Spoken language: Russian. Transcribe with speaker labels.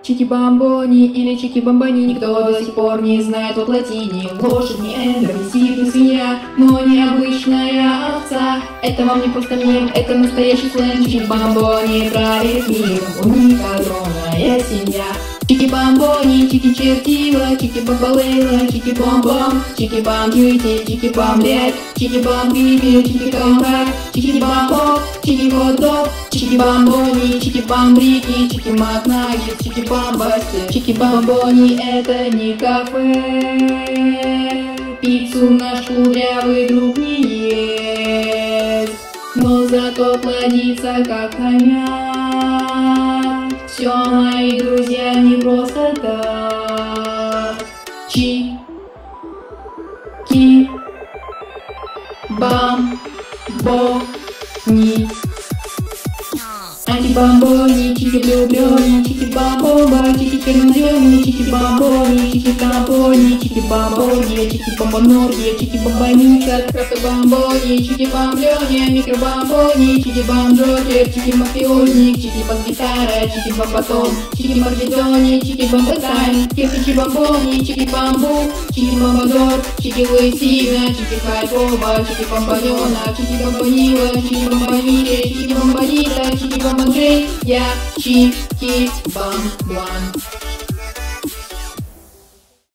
Speaker 1: Чики-бамбони или чики-бамбони, никто до сих пор не знает от латини. Лошадь не эндер, не сик, не свинья, но необычная овца. Это вам не просто мем, это настоящий сленг. Чики-бамбони правит миром, у них огромная семья. Чики-бамбони, чики-чертила, чики-бамбалейла, чики-бам-бам, чики-бам-бьюти, чики-бам-лет, чики-бам-биби, чики-камбак, чики-бам-боб, чики-хот-дог, чики-бамбони, чики-бамбрики, чики-макнаггет, чики-бамбасте. Чики-бамбони — это не кафе, пиццу наш кудрявый друг не ест, но зато плодится как хомяк. Все, мои друзья, не просто так. Чики-бамбони. Антибамбони, чики-блю-блюни, чики-бамбоба, чики-кернадёни, чики-бамбони, чики-тампони, чики-бамбони, чики-бамбонорги, чики-бамбоника, крафт-бамбони, чики-бамблёни, микробамбони, чики-бамджокер, чики-мафиозник, чики-бас-гитара, чики-бамбатон, чики-маргедони, чики-бамбатайм, кирпичи-бамбони, чики-бамбу, чики-бамбадор, чики-лысина, чики-хайпова, чики-бамбанёна, чики-бамбанила, чики-бамбанире, чики-бамбанита, чики-бамбандрей, я чики-бам-блан.